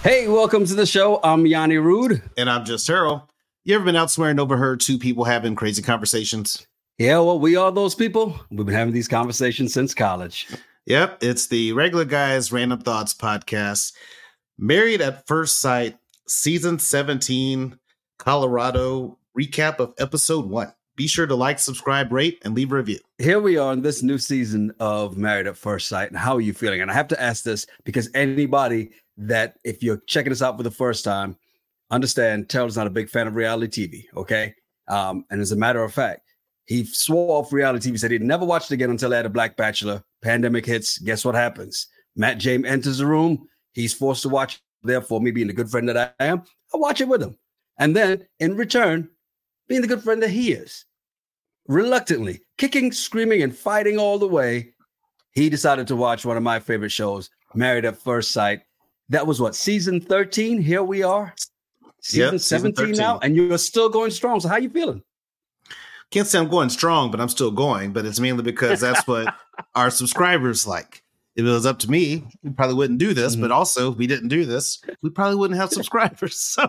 Hey, welcome to the show. I'm Yanni Rude. And I'm just Harold. You ever been out swearing overheard two people having crazy conversations? Yeah, well, we are those people. We've been having these conversations since college. Yep, it's the Regular Guys Random Thoughts podcast. Married at First Sight, season 17, Colorado recap of episode 1. Be sure to like, subscribe, rate, and leave a review. Here we are in this new season of Married at First Sight. And how are you feeling? And I have to ask this because anybody that, if you're checking us out for the first time, understand Terrell's not a big fan of reality TV, okay? And as a matter of fact, he swore off reality TV, said he'd never watched it again until they had a Black Bachelor. Pandemic hits. Guess what happens? Matt James enters the room. He's forced to watch. Therefore, me being the good friend that I am, I watch it with him. And then in return, being the good friend that he is, reluctantly, kicking, screaming, and fighting all the way, he decided to watch one of my favorite shows, Married at First Sight. That was what, season 13? Here we are. Season 17 now, and you're still going strong. So how you feeling? Can't say I'm going strong, but I'm still going. But it's mainly because that's what our subscribers like. If it was up to me, we probably wouldn't do this. But also, if we didn't do this, we probably wouldn't have subscribers. So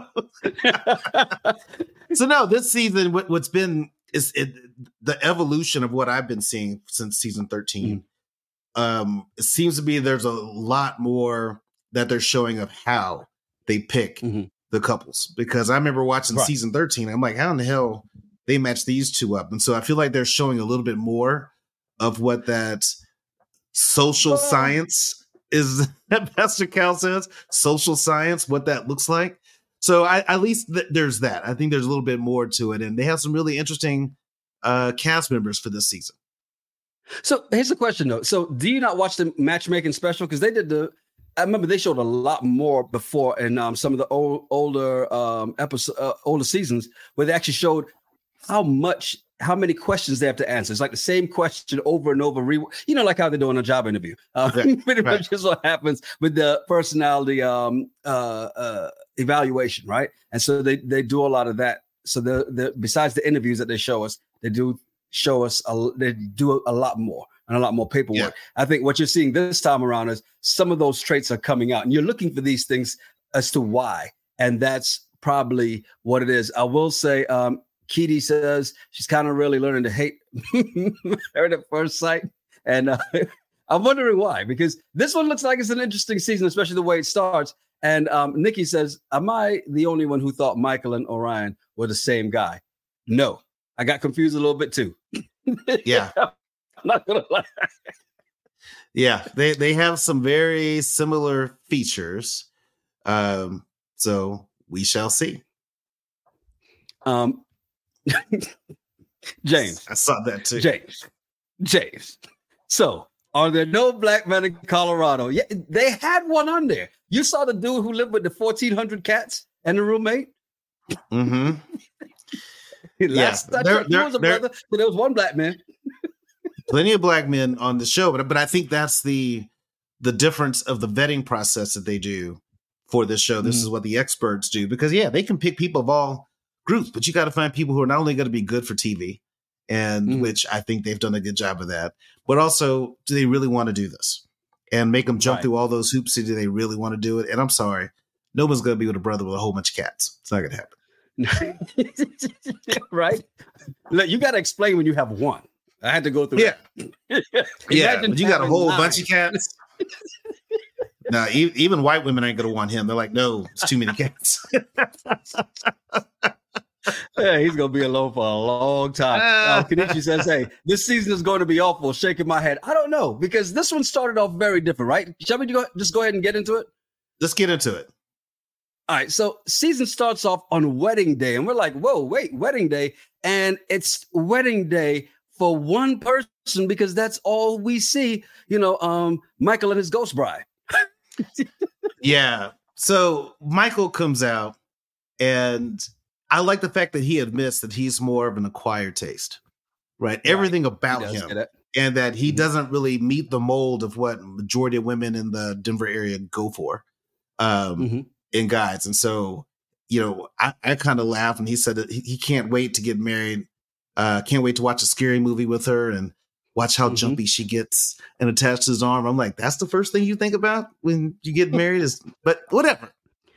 no, this season, what's been is the evolution of what I've been seeing since season 13. It seems to be there's a lot more that they're showing of how they pick the couples. Because I remember watching season 13. I'm like, how in the hell they match these two up? And so I feel like they're showing a little bit more of what that social science is, that Pastor Cal says, social science, what that looks like. So at least there's that. I think there's a little bit more to it. And they have some really interesting cast members for this season. So here's the question, though. So do you not watch the matchmaking special? Because they did I remember they showed a lot more before in some of the older older seasons where they actually showed how many questions they have to answer. It's like the same question over and over. Like how they do in a job interview. Pretty much is what happens with the personality evaluation, right? And so they do a lot of that. So besides the interviews that they show us, they do a lot more and a lot more paperwork. Yeah. I think what you're seeing this time around is some of those traits are coming out, and you're looking for these things as to why. And that's probably what it is. I will say, Keedy says she's kind of really learning to hate Married at First Sight. And I'm wondering why, because this one looks like it's an interesting season, especially the way it starts. And Nikki says, am I the only one who thought Michael and Orion were the same guy? No, I got confused a little bit too. Yeah. I'm not going to lie. Yeah, they have some very similar features. So we shall see. James. I saw that too. James. So, are there no black men in Colorado? Yeah, they had one on there. You saw the dude who lived with the 1,400 cats and the roommate? Mm-hmm. Last time he was a brother, but there was one black man. Plenty of black men on the show, but I think that's the difference of the vetting process that they do for this show. This is what the experts do, because they can pick people of all groups, but you got to find people who are not only going to be good for TV, and which I think they've done a good job of that, but also, do they really want to do this and make them jump through all those hoops? Do they really want to do it? And I'm sorry, no one's going to be with a brother with a whole bunch of cats. It's not going to happen. Right? Look, you got to explain when you have one. I had to go through that. But you got a whole bunch of cats. No, even white women ain't going to want him. They're like, no, it's too many cats. Yeah, he's going to be alone for a long time. Kenichi says, hey, this season is going to be awful. Shaking my head. I don't know, because this one started off very different, right? Shall we just go ahead and get into it? Let's get into it. All right, so season starts off on wedding day, and we're like, whoa, wait, wedding day? And it's wedding day for one person, because that's all we see, Michael and his ghost bride. Yeah. So Michael comes out, and I like the fact that he admits that he's more of an acquired taste, right? Everything about him, and that he doesn't really meet the mold of what majority of women in the Denver area go for in guys. And so, I kind of laughed when he said that he can't wait to get married. Can't wait to watch a scary movie with her and watch how jumpy she gets and attached to his arm. I'm like, that's the first thing you think about when you get married but whatever.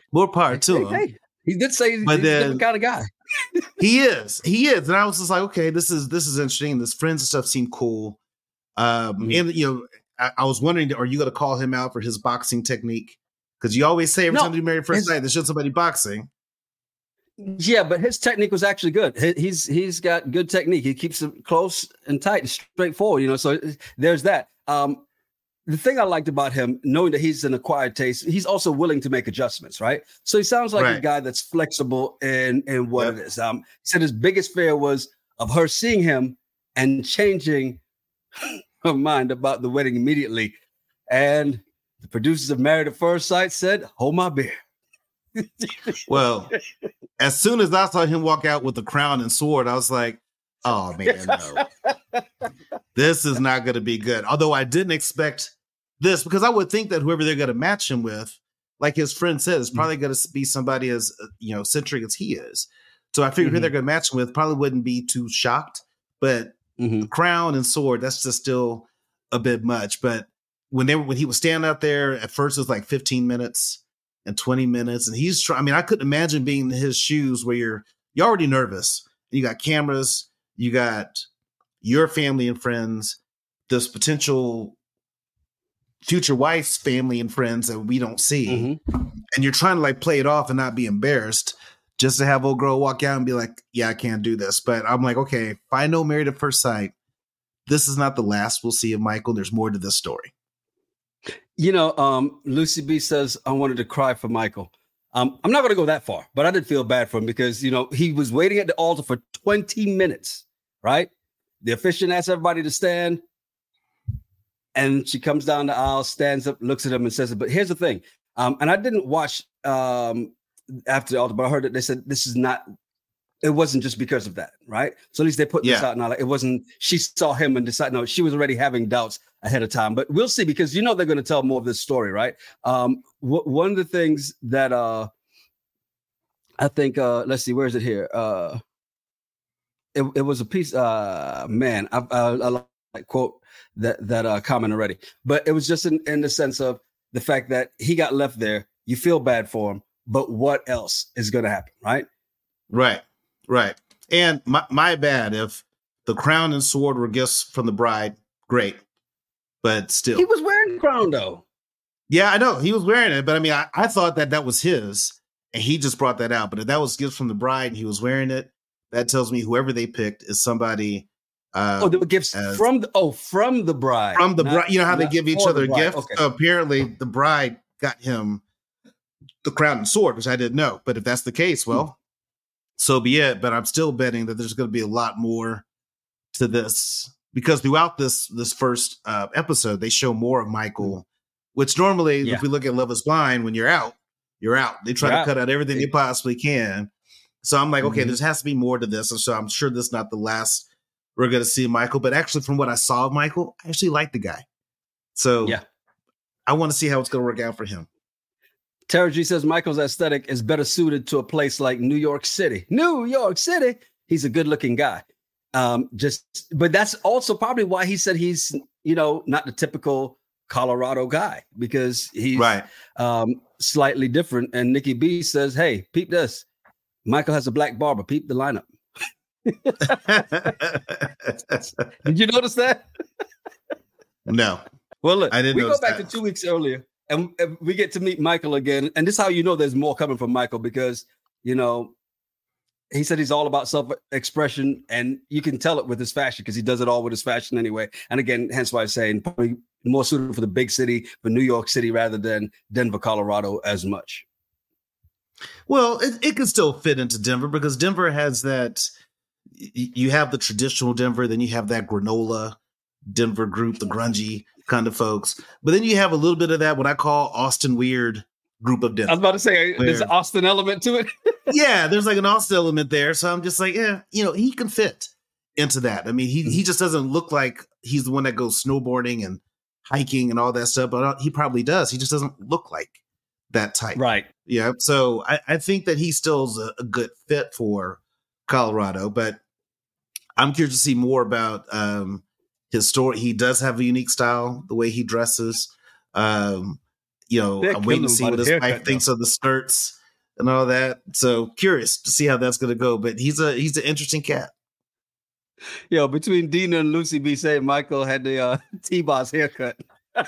More power to him. Hey, he did say he's But a then different kind of guy. he is, and I was just like, okay, this is interesting. This friends and stuff seem cool. And I was wondering, are you going to call him out for his boxing technique? Because you always say every time you marry first night, they show somebody boxing. Yeah, but his technique was actually good. He's got good technique. He keeps it close and tight and straightforward. So there's that. The thing I liked about him, knowing that he's an acquired taste, he's also willing to make adjustments, right? So he sounds like a guy that's flexible in what it is. He said his biggest fear was of her seeing him and changing her mind about the wedding immediately. And the producers of Married at First Sight said, hold my beer. Well, as soon as I saw him walk out with the crown and sword, I was like, oh, man, no. This is not going to be good. Although I didn't expect this, because I would think that whoever they're going to match him with, like his friend said, is probably going to be somebody as centric as he is. So I figured who they're going to match him with probably wouldn't be too shocked. But crown and sword, that's just still a bit much. But when he was standing out there, at first it was like 15 minutes and 20 minutes, and he's trying. I mean, I couldn't imagine being in his shoes where you're already nervous. You got cameras, you got your family and friends, this potential future wife's family and friends that we don't see, and you're trying to like play it off and not be embarrassed, just to have old girl walk out and be like, yeah, I can't do this. But I'm like, okay, if I know Married at First Sight, this is not the last we'll see of Michael. There's more to this story. Lucy B says, I wanted to cry for Michael. I'm not going to go that far, but I did feel bad for him because, he was waiting at the altar for 20 minutes, right? The officiant asked everybody to stand. And she comes down the aisle, stands up, looks at him and says, but here's the thing. And I didn't watch after the altar, but I heard that they said it wasn't just because of that, right? So at least they put this out now. Like, it wasn't, she saw him and decided, no, she was already having doubts ahead of time. But we'll see, because they're going to tell more of this story, right? One of the things that I think, let's see, where is it here? It was a piece, man, I like quote that comment already, but it was just in the sense of the fact that he got left there. You feel bad for him, but what else is going to happen, right? Right. And my bad if the crown and sword were gifts from the bride. Great, but still, he was wearing the crown though. Yeah, I know he was wearing it, but I mean, I thought that was his, and he just brought that out. But if that was gifts from the bride and he was wearing it, that tells me whoever they picked is somebody. They were gifts from the bride. From the bride. You know how they give each other a gift? Okay. So apparently the bride got him the crown and sword, which I didn't know. But if that's the case, well, so be it. But I'm still betting that there's going to be a lot more to this, because throughout this first episode, they show more of Michael, which normally, if we look at Love is Blind, when you're out, you're out. They try to cut out everything they possibly can. So I'm like, okay, there has to be more to this. And so I'm sure this is not the last we're going to see Michael. But actually, from what I saw of Michael, I actually like the guy. So I want to see how it's going to work out for him. Tara G says Michael's aesthetic is better suited to a place like New York City. New York City. He's a good looking guy. But that's also probably why he said he's, not the typical Colorado guy, because he's slightly different. And Nikki B says, hey, peep this. Michael has a black barber. Peep the lineup. Did you notice that? No. Well, look, I didn't. We go back to 2 weeks earlier, and we get to meet Michael again. And this is how you know there's more coming from Michael, because he said he's all about self-expression, and you can tell it with his fashion, because he does it all with his fashion anyway. And again, hence why I'm saying probably more suited for the big city, for New York City, rather than Denver, Colorado as much. Well, it could still fit into Denver, because Denver has that. You have the traditional Denver, then you have that granola Denver group, the grungy kind of folks. But then you have a little bit of that, what I call Austin weird group of Denver. I was about to say, there's an Austin element to it. Yeah, there's like an Austin element there. So I'm just like, he can fit into that. I mean, he just doesn't look like he's the one that goes snowboarding and hiking and all that stuff, but he probably does. He just doesn't look like that type. Right. Yeah. So I think that he still is a good fit for Colorado, but I'm curious to see more about his story. He does have a unique style, the way he dresses. I'm waiting to see what his wife thinks of the skirts and all that. So curious to see how that's going to go. But he's an interesting cat. Yo, between Dina and Lucy B saying Michael had the T-Boss haircut.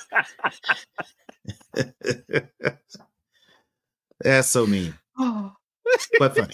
That's so mean, but funny.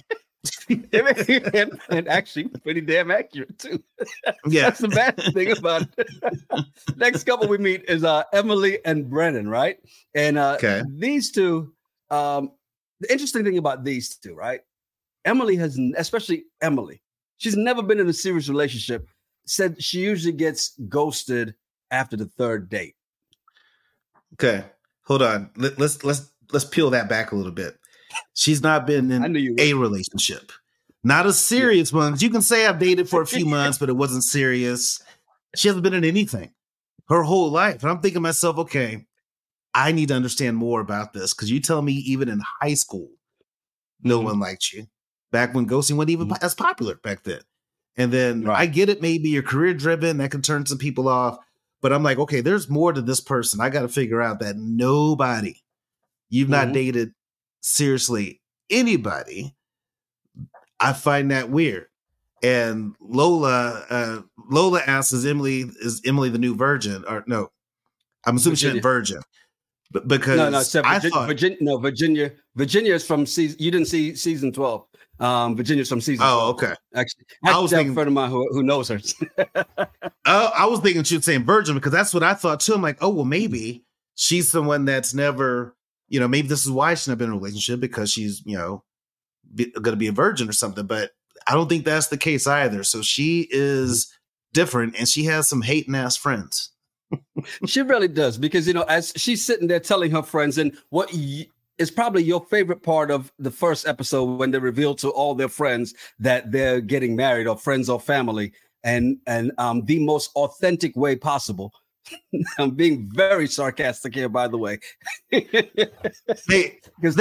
and actually pretty damn accurate too. Yeah, that's the bad thing about it. Next couple we meet is Emily and Brennan, right? And these two, the interesting thing about these two, right? Emily especially Emily, she's never been in a serious relationship. Said she usually gets ghosted after the third date. Okay, hold on. Let's peel that back a little bit. She's not been in a relationship, not a serious one. You can say I've dated for a few months, but it wasn't serious. She hasn't been in anything her whole life. And I'm thinking to myself, okay, I need to understand more about this. Because you tell me even in high school, no one liked you. Back when ghosting wasn't even as popular back then. And then I get it, maybe you're career driven, that can turn some people off. But I'm like, okay, there's more to this person. I got to figure out that you've not dated seriously anybody. I find that weird. And Lola asks, is Emily the new virgin? Or no, I'm assuming she meant virgin. But because Virginia is from season. You didn't see season 12. Virginia's from season 12. Oh, okay. Actually, I was thinking a friend of mine who knows her. I was thinking she was saying virgin because that's what I thought too. I'm like, oh well, maybe she's someone that's never. Maybe this is why she's not been in a relationship because she's, going to be a virgin or something. But I don't think that's the case either. So she is different and she has some hating ass friends. She really does because, as she's sitting there telling her friends and what is probably your favorite part of the first episode when they reveal to all their friends that they're getting married or friends or family and the most authentic way possible. I'm being very sarcastic here, by the way. They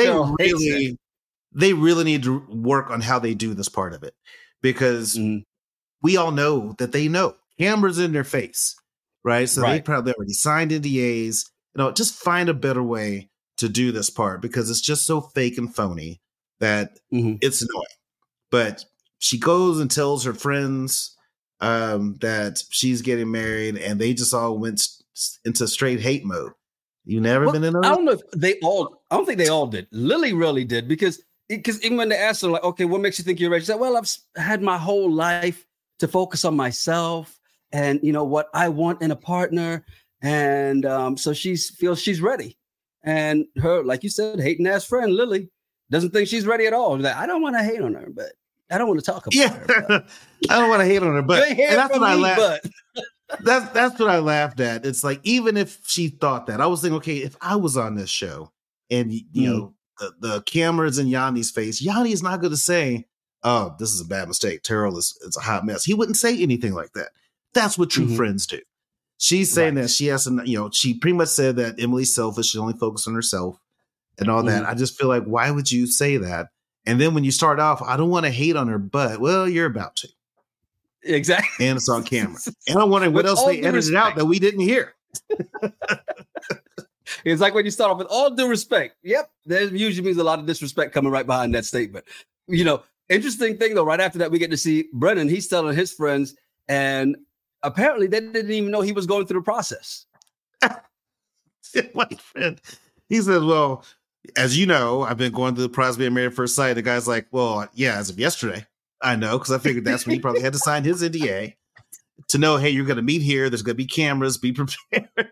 really need to work on how they do this part of it because we all know that they know cameras in their face, right? So they probably already signed NDAs. Just find a better way to do this part because it's just so fake and phony that it's annoying. But she goes and tells her friends that she's getting married and they just all went into straight hate mode. You never been in a... I don't know if I don't think they all did. Lily really did because even when they asked her, like, okay, what makes you think you're ready? She said, well, I've had my whole life to focus on myself and, what I want in a partner. And so she feels she's ready. And her, like you said, hating ass friend, Lily, doesn't think she's ready at all. Like, I don't want to hate on her, but I don't want to talk about her. I don't want to hate on her, but and that's what I laughed. That's what I laughed at. It's like even if she thought that, I was thinking, okay, if I was on this show and the camera's in Yanni's face, Yanni is not going to say, "Oh, this is a bad mistake. Terrell is a hot mess." He wouldn't say anything like that. That's what true friends do. She's saying that she has to, she pretty much said that Emily's selfish. She only focused on herself and all that. I just feel like, why would you say that? And then when you start off, I don't want to hate on her, but well, you're about to. Exactly. And it's on camera. And I'm wondering what else they edited out that we didn't hear. It's like when you start off with all due respect. Yep. There usually means a lot of disrespect coming right behind that statement. Interesting thing though, right after that, we get to see Brennan. He's telling his friends and apparently they didn't even know he was going through the process. My friend, he says, well, as you know, I've been going through the process of being married at first sight. The guy's like, well, yeah, as of yesterday, I know, because I figured that's when he probably had to sign his NDA to know, hey, you're going to meet here. There's going to be cameras. Be prepared.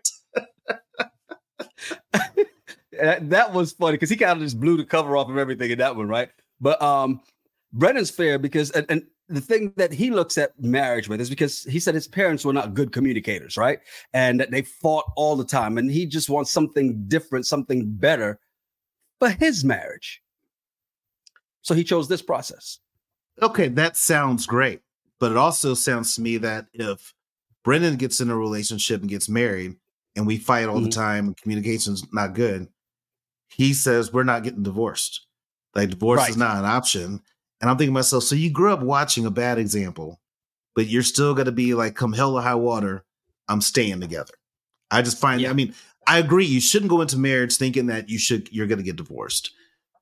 That was funny because he kind of just blew the cover off of everything in that one, right? But Brennan's fair because, and the thing that he looks at marriage with is because he said his parents were not good communicators, right? And that they fought all the time. And he just wants something different, something better for his marriage. So he chose this process. Okay, that sounds great. But it also sounds to me that if Brennan gets in a relationship and gets married and we fight all the time and communication's not good, he says we're not getting divorced. Like divorce is not an option. And I'm thinking to myself, so you grew up watching a bad example, but you're still going to be like, come hell or high water, I'm staying together. I just find, I mean, I agree. You shouldn't go into marriage thinking that you're going to get divorced.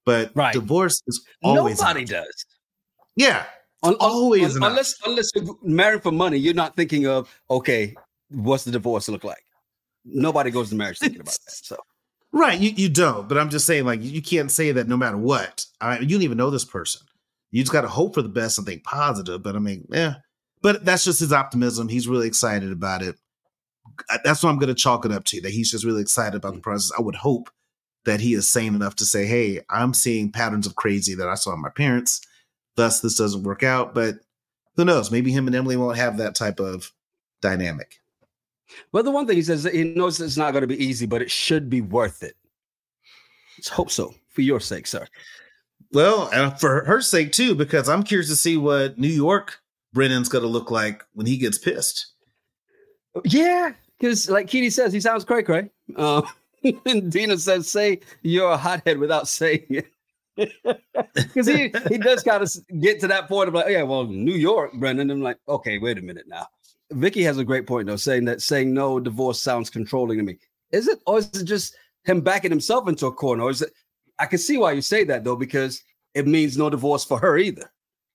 But Right. divorce is always Nobody does. Yeah. Always unless you're married for money, you're not thinking of, okay, what's the divorce look like? Nobody goes to marriage thinking about that. So right, you don't. But I'm just saying, like, you can't say that no matter what. You don't even know this person. You just got to hope for the best and think positive. But I mean, But that's just his optimism. He's really excited about it. That's what I'm going to chalk it up to, that he's just really excited about the process. I would hope that he is sane enough to say, hey, I'm seeing patterns of crazy that I saw in my parents. Thus, this doesn't work out. But who knows? Maybe him and Emily won't have that type of dynamic. Well, the one thing he says, he knows it's not going to be easy, but it should be worth it. Let's hope so, for your sake, sir. Well, and for her sake, too, because I'm curious to see what New York Brennan's going to look like when he gets pissed. Yeah, because like Keely says, he sounds cray-cray. And Dina says, say you're a hothead without saying it. Because he does kind of get to that point of like, yeah, well, New York, Brendan. I'm like, okay, wait a minute now. Vicky has a great point, though, saying no divorce sounds controlling to me. Is it? Or is it just him backing himself into a corner? Or is it? I can see why you say that, though, because it means no divorce for her either.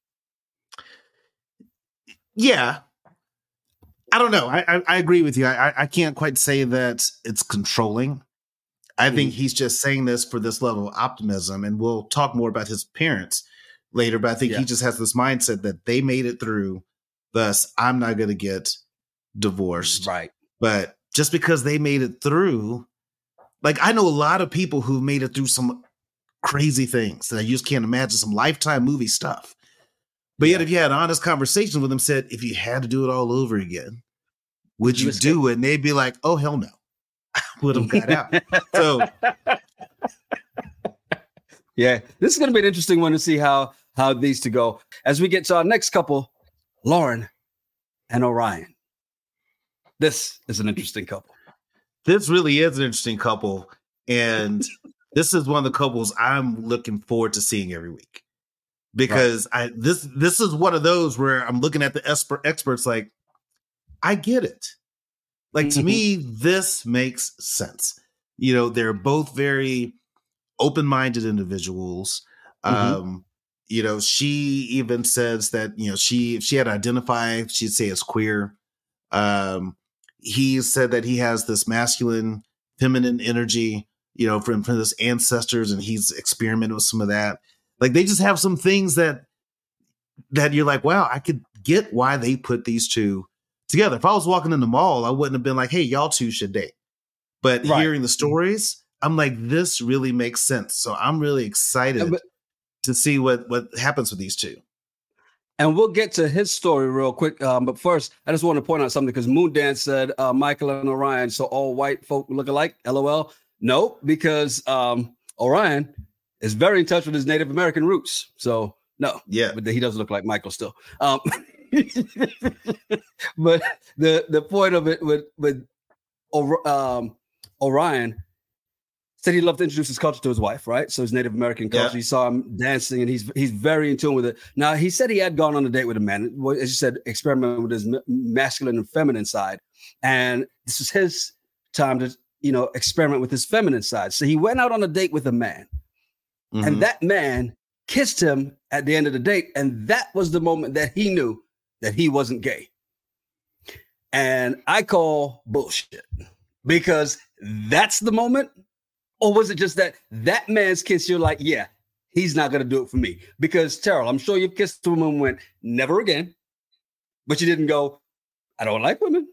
Yeah. I don't know. I agree with you. I can't quite say that it's controlling. I think he's just saying this for this level of optimism, and we'll talk more about his parents later, but I think he just has this mindset that they made it through. Thus, I'm not going to get divorced. Right. But just because they made it through, like I know a lot of people who made it through some crazy things that I just can't imagine, some Lifetime movie stuff. But yet if you had honest conversations with them, said, if you had to do it all over again, would you do it? And they'd be like, oh, hell no. I would have got out. So. Yeah, this is going to be an interesting one to see how these two go. As we get to our next couple, Lauren and Orion. This is an interesting couple. This really is an interesting couple. And this is one of the couples I'm looking forward to seeing every week. Because this is one of those where I'm looking at the experts like, I get it. Like, to me, this makes sense. You know, they're both very open-minded individuals. You know, she even says that, you know, if she had to identify, she'd say it's queer. He said that he has this masculine, feminine energy, you know, from his ancestors, and he's experimented with some of that. Like, they just have some things that you're like, wow, I could get why they put these two together. If I was walking in the mall, I wouldn't have been like, hey, y'all two should date. But hearing the stories, I'm like, this really makes sense. So I'm really excited to see what happens with these two. And we'll get to his story real quick. But first, I just want to point out something, because Moondance said Michael and Orion, so all white folk look alike, LOL. No, because Orion is very in touch with his Native American roots. So no, but he doesn't look like Michael still. But the point of it with Orion said he loved to introduce his culture to his wife, right? So his Native American culture. He saw him dancing, and he's very in tune with it. Now, he said he had gone on a date with a man, as you said, experiment with his masculine and feminine side, and this was his time to, you know, experiment with his feminine side. So he went out on a date with a man, and that man kissed him at the end of the date, and that was the moment that he knew that he wasn't gay. And I call bullshit, because that's the moment. Or was it just that man's kiss, you're like, yeah, he's not going to do it for me? Because, Terrell, I'm sure you've kissed a woman and went, never again. But you didn't go, I don't like women.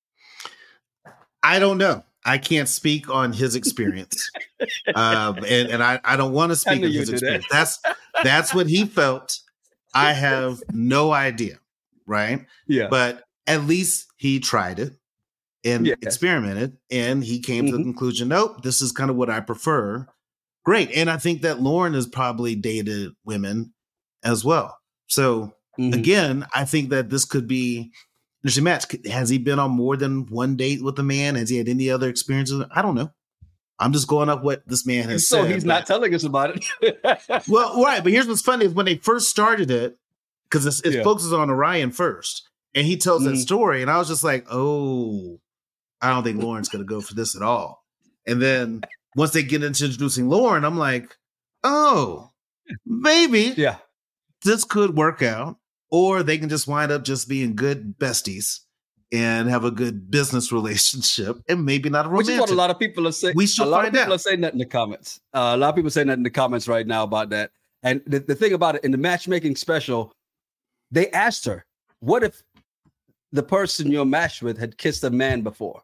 I don't know. I can't speak on his experience. And I don't want to speak on his experience. That's what he felt. I have no idea. Right? Yeah. But at least he tried it and experimented, and he came to the conclusion, nope, this is kind of what I prefer. Great. And I think that Lauren has probably dated women as well. So again, I think that this could be interesting match. Has he been on more than one date with a man? Has he had any other experiences? I don't know. I'm just going up what this man has said. So he's not telling us about it. Well, right. But here's what's funny is when they first started it, because it focuses on Orion first, and he tells that story, and I was just like, oh, I don't think Lauren's going to go for this at all. And then once they get into introducing Lauren, I'm like, oh, maybe Yeah. this could work out, or they can just wind up just being good besties and have a good business relationship, and maybe not a romantic. Which is what a lot of people are saying. We should a lot find of people out. are saying that in the comments. A lot of people saying that in the comments right now about that. And the thing about it, in the matchmaking special, they asked her, what if the person you're matched with had kissed a man before?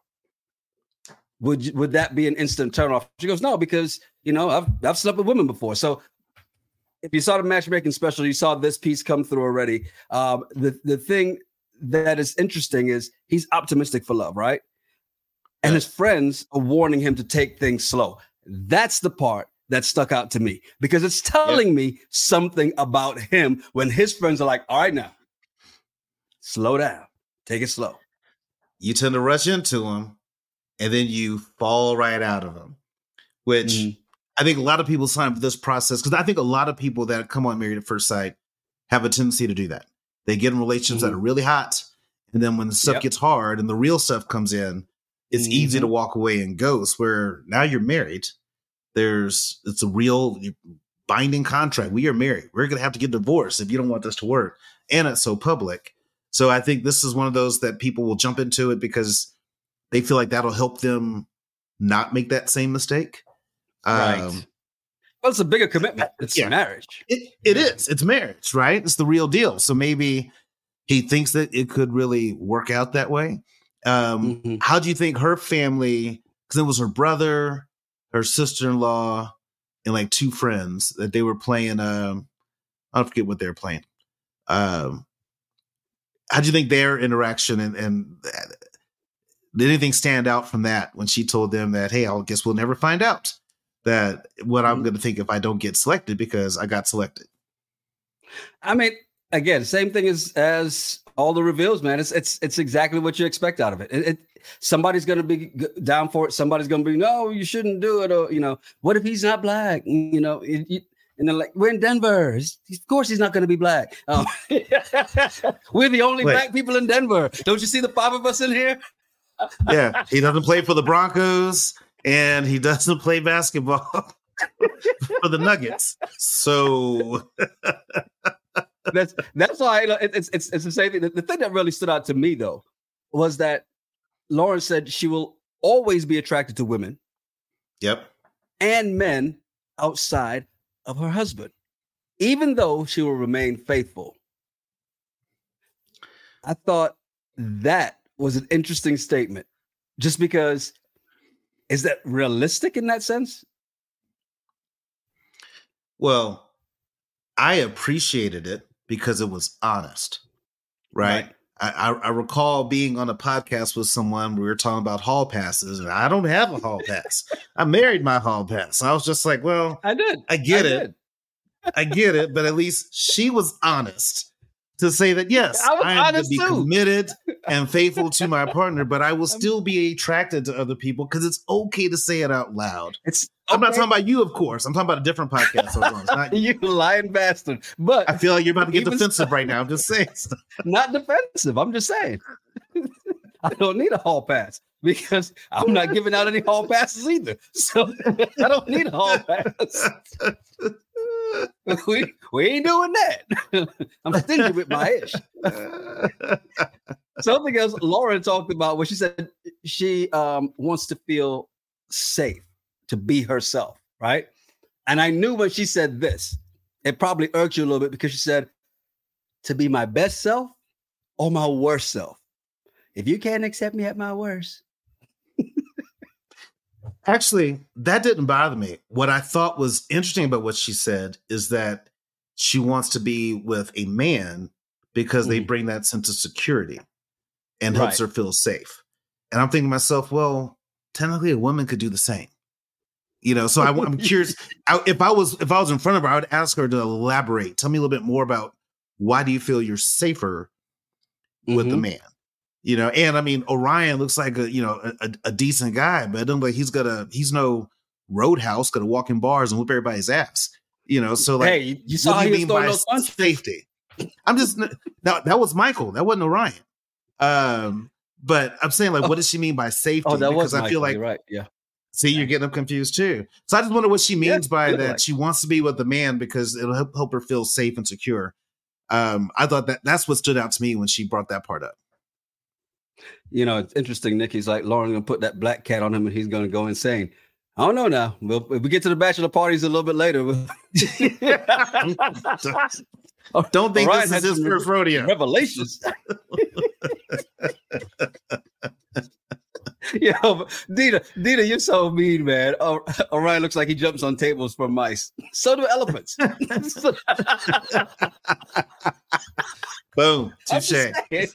Would that be an instant turnoff? She goes, no, because, I've slept with women before. So if you saw the matchmaking special, you saw this piece come through already. The thing that is interesting is he's optimistic for love, right? And his friends are warning him to take things slow. That's the part that stuck out to me, because it's telling me something about him when his friends are like, all right, now, slow down, take it slow. You tend to rush into him, and then you fall right out of him, which I think a lot of people sign up for this process, because I think a lot of people that come on Married at First Sight have a tendency to do that. They get in relationships that are really hot, and then when the stuff gets hard and the real stuff comes in, it's easy to walk away and ghost, where now you're married. It's a real binding contract. We are married. We're going to have to get divorced if you don't want this to work. And it's so public. So I think this is one of those that people will jump into it because they feel like that'll help them not make that same mistake. Right. Well, it's a bigger commitment. It's marriage. It is. It's marriage, right? It's the real deal. So maybe he thinks that it could really work out that way. How do you think her family, because it was her brother, her sister-in-law, and like two friends that they were playing, I forget what they were playing. How do you think their interaction and did anything stand out from that when she told them that, hey, I guess we'll never find out that what I'm going to think if I don't get selected because I got selected? I mean, again, same thing as all the reveals, man. It's exactly what you expect out of it. Somebody's going to be down for it. Somebody's going to be, no, you shouldn't do it. Or, what if he's not black? And they're like, we're in Denver. Of course he's not going to be black. We're the only black people in Denver. Don't you see the 5 of us in here? Yeah, he doesn't play for the Broncos and he doesn't play basketball for the Nuggets. So that's why it's the same thing. The thing that really stood out to me, though, was that Lauren said she will always be attracted to women. Yep. And men outside of her husband, even though she will remain faithful. I thought that was an interesting statement, just because, is that realistic in that sense? Well, I appreciated it because it was honest, right? I recall being on a podcast with someone, we were talking about hall passes, and I don't have a hall pass. I married my hall pass. I was just like, well, I get it, but at least she was honest to say that, yes, I am to be committed and faithful to my partner, but I will still be attracted to other people because it's okay to say it out loud. I'm not talking about you, of course. I'm talking about a different podcast. Not you lying bastard. But I feel like you're about to get defensive right now. I'm just saying. Not defensive. I'm just saying. I don't need a hall pass because I'm not giving out any hall passes either. So I don't need a hall pass. We ain't doing that. I'm stingy with my ish. Something else Lauren talked about where she said she wants to feel safe, to be herself, right? And I knew when she said this, it probably irked you a little bit because she said, to be my best self or my worst self. If you can't accept me at my worst. Actually, that didn't bother me. What I thought was interesting about what she said is that she wants to be with a man because they bring that sense of security and helps her feel safe. And I'm thinking to myself, well, technically a woman could do the same. So I'm curious. If I was in front of her, I would ask her to elaborate. Tell me a little bit more about why do you feel you're safer with the man? And I mean, Orion looks like a decent guy, but it doesn't look like he's no Roadhouse gonna walk in bars and whip everybody's ass. So like, hey, you saw how he was throwing those punches? Safety. I'm just that was Michael. That wasn't Orion. But I'm saying, like, what does she mean by safety? Oh, that because was I Michael. feel like You're right. Yeah. See, you're getting them confused too. So I just wonder what she means by that. Like. She wants to be with the man because it'll help her feel safe and secure. I thought that's what stood out to me when she brought that part up. You know, it's interesting, Nick. He's like, Lauren going to put that black cat on him and he's going to go insane. I don't know now. If we get to the bachelor parties a little bit later. Don't think Orion this is his first rodeo. Revelations. Yo, Dina, you're so mean, man. Orion looks like he jumps on tables for mice. So do elephants. Boom. Touche.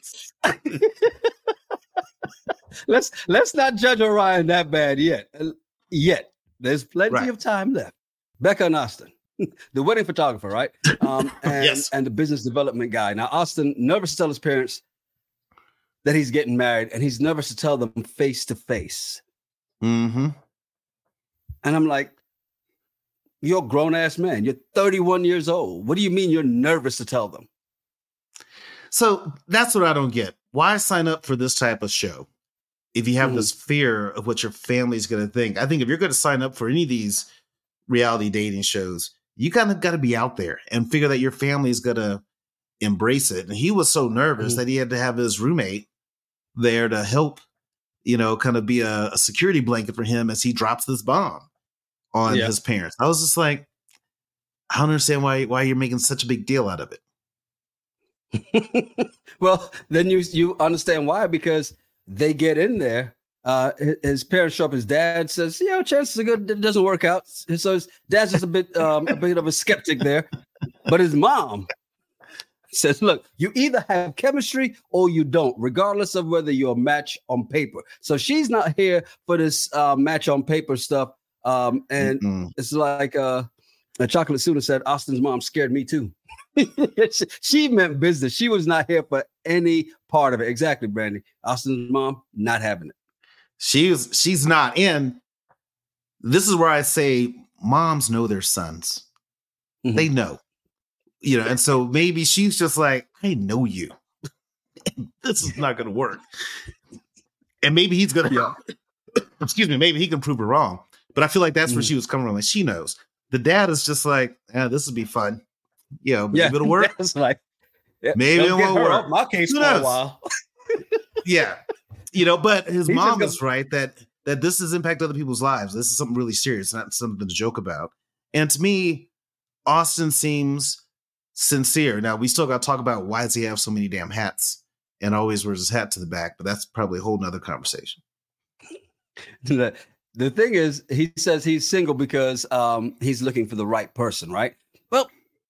Let's not judge Orion that bad yet. There's plenty of time left. Becca and Austin, the wedding photographer, right? And the business development guy. Now, Austin nervous to tell his parents that he's getting married, and he's nervous to tell them face to face. Mm-hmm. And I'm like, you're a grown ass man. You're 31 years old. What do you mean you're nervous to tell them? So that's what I don't get. Why sign up for this type of show if you have this fear of what your family's going to think? I think if you're going to sign up for any of these reality dating shows, you kind of got to be out there and figure that your family is going to embrace it. And he was so nervous that he had to have his roommate there to help, kind of be a security blanket for him as he drops this bomb on his parents. I was just like, I don't understand why you're making such a big deal out of it. Well, then you understand why, because they get in there. His parents show up. His dad says, chances are good it doesn't work out. So his dad's just a bit of a skeptic there. But his mom says, look, you either have chemistry or you don't, regardless of whether you're a match on paper. So she's not here for this match on paper stuff. It's like a chocolate student said, Austin's mom scared me too. She meant business. She was not here for any part of it. Exactly, Brandy. Austin's mom not having it. She's not in. This is where I say moms know their sons. Mm-hmm. They know. And so maybe she's just like, I know you. This is not going to work. And maybe he's going to, excuse me, maybe he can prove her wrong. But I feel like that's where she was coming from. Like, she knows. The dad is just like, this will be fun. Maybe it'll work. Like, maybe it won't work. My case for a while. But his mom is right that this has impacted other people's lives. This is something really serious, not something to joke about. And to me, Austin seems sincere. Now, we still got to talk about why does he have so many damn hats and always wears his hat to the back, but that's probably a whole nother conversation. The thing is, he says he's single because he's looking for the right person, right? Well,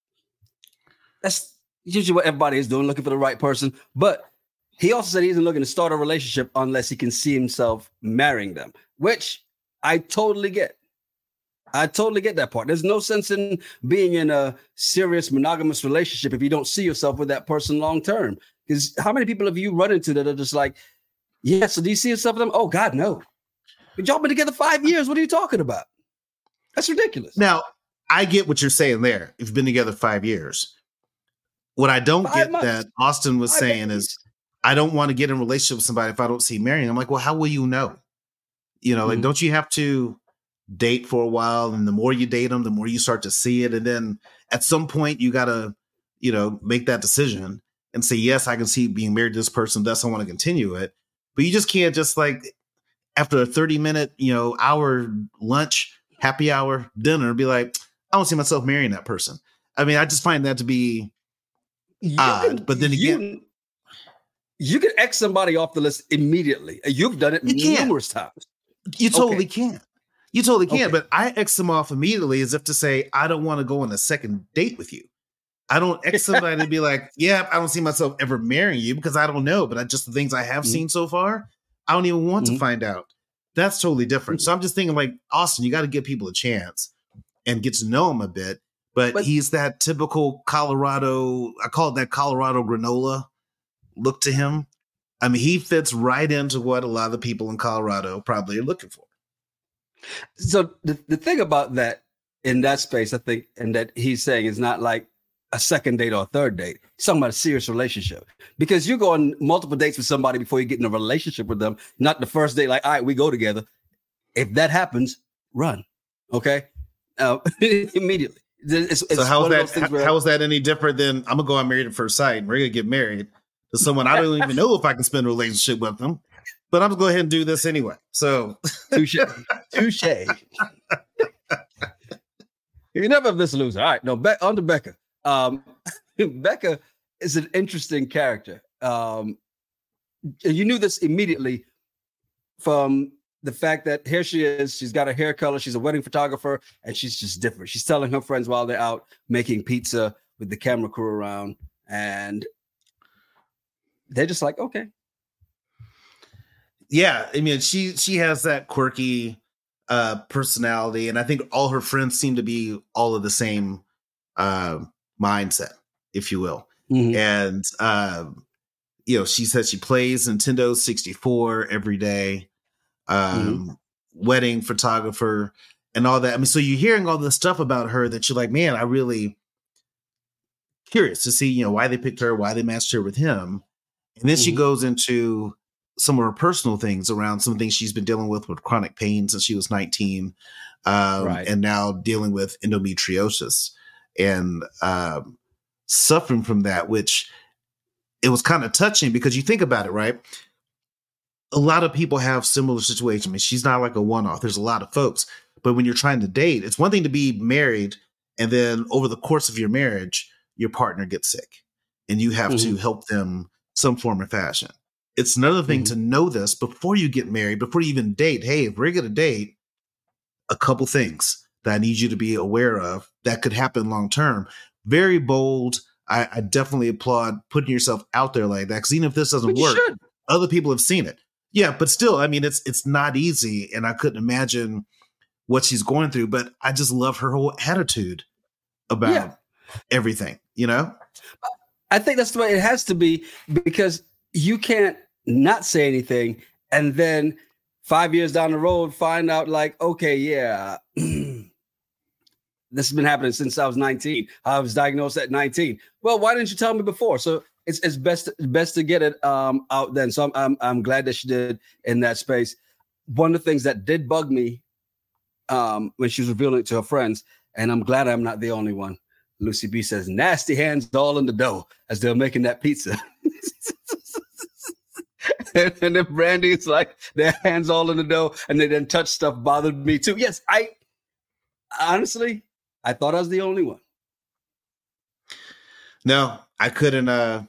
that's usually what everybody is doing, looking for the right person. But he also said he isn't looking to start a relationship unless he can see himself marrying them, which I totally get. I totally get that part. There's no sense in being in a serious monogamous relationship if you don't see yourself with that person long term. Because how many people have you run into that are just like, so do you see yourself with them? Oh, God, no. But y'all been together 5 years. What are you talking about? That's ridiculous. Now, I get what you're saying there. You've been together 5 years. What I don't get that Austin was saying is, I don't want to get in a relationship with somebody if I don't see marrying. I'm like, well, how will you know? Like, don't you have to date for a while? And the more you date them, the more you start to see it. And then at some point you got to, make that decision and say, yes, I can see being married to this person. Thus, I want to continue it. But you just can't just like after a 30-minute, hour lunch, happy hour dinner, be like, I don't see myself marrying that person. I mean, I just find that to be odd. But then again, you can X somebody off the list immediately. You've done it numerous times. You totally can. You totally can. But I X them off immediately as if to say, I don't want to go on a second date with you. I don't X somebody and be like, I don't see myself ever marrying you because I don't know. But the things I have seen so far, I don't even want to find out. That's totally different. So I'm just thinking like, Austin, you got to give people a chance and get to know him a bit. But he's that typical Colorado, I call it that Colorado granola look to him. I mean, he fits right into what a lot of the people in Colorado probably are looking for. So the thing about that in that space, I think, and that he's saying is not like a second date or a third date. He's talking about a serious relationship because you go on multiple dates with somebody before you get in a relationship with them. Not the first date, like, all right, we go together. If that happens, run. Okay, immediately. So how is that any different than I'm gonna go out married at first sight and we're gonna get married to someone I don't even know if I can spend a relationship with them, but I'm gonna go ahead and do this anyway. So touche. You never have this loser. All right, no, on to Becca. Becca is an interesting character. You knew this immediately from the fact that here she is, she's got a hair color, she's a wedding photographer, and she's just different. She's telling her friends while they're out making pizza with the camera crew around, and they're just like, okay. Yeah, I mean, she has that quirky personality, and I think all her friends seem to be all of the same mindset, if you will. Mm-hmm. And she says she plays Nintendo 64 every day. Wedding photographer and all that. I mean, so you're hearing all this stuff about her that you're like, man, I really curious to see, why they picked her, why they matched her with him. And then she goes into some of her personal things around some things she's been dealing with chronic pain since she was 19, and now dealing with endometriosis and suffering from that, which it was kind of touching because you think about it, right? A lot of people have similar situations. I mean, she's not like a one-off. There's a lot of folks. But when you're trying to date, it's one thing to be married, and then over the course of your marriage, your partner gets sick, and you have to help them some form or fashion. It's another thing to know this before you get married, before you even date. Hey, if we're going to date, a couple things that I need you to be aware of that could happen long-term. Very bold. I definitely applaud putting yourself out there like that, because even if this doesn't work, other people have seen it. Yeah, but still, I mean, it's not easy, and I couldn't imagine what she's going through, but I just love her whole attitude about everything, I think that's the way it has to be, because you can't not say anything and then 5 years down the road find out like, okay, yeah, this has been happening since I was 19. I was diagnosed at 19. Well, why didn't you tell me before? So it's best to get it out then. So I'm glad that she did in that space. One of the things that did bug me when she was revealing it to her friends, and I'm glad I'm not the only one. Lucy B says, nasty hands all in the dough as they're making that pizza. and then Brandy's like, their hands all in the dough and they didn't touch stuff bothered me too. Yes, I honestly thought I was the only one. No, I couldn't.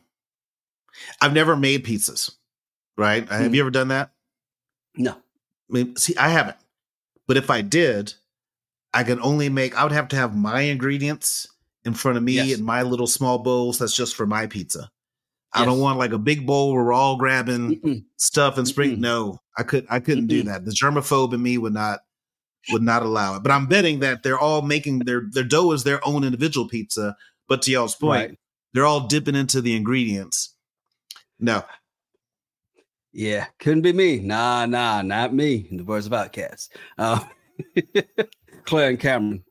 I've never made pizzas, right? Have you ever done that? No. I mean, see, I haven't. But if I did, I would have to have my ingredients in front of me in my little small bowls. That's just for my pizza. I don't want like a big bowl where we're all grabbing stuff and sprinkling. No, I couldn't do that. The germaphobe in me would not allow it. But I'm betting that they're all making their dough is their own individual pizza. But to y'all's point, they're all dipping into the ingredients. No. Yeah, couldn't be me. Nah, not me. In the words of Outkast. Claire and Cameron.